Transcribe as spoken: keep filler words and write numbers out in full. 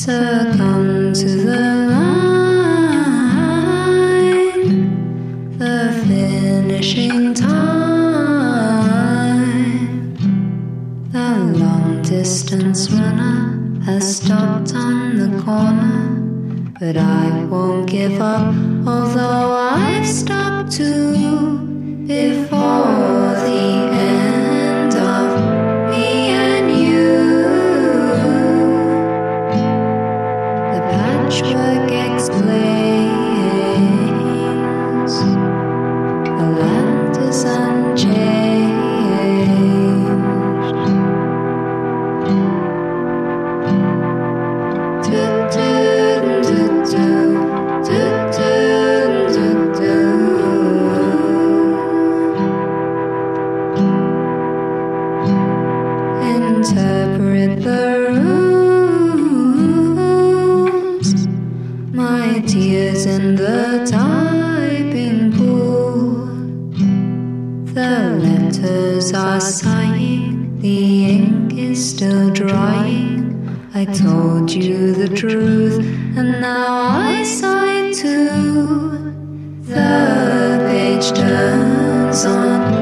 succumb to the line, the finishing time. The long distance runner has stopped on the corner, but I won't give up, although I've stopped too before the end of me and you. The patchwork explains the land is unchanged. Do, do, do, do, do, do, do, do. Interpret the rules, my tears in the typing pool. The letters are sighing, the ink is still drying. I told you the truth, and now I sigh too. The page turns on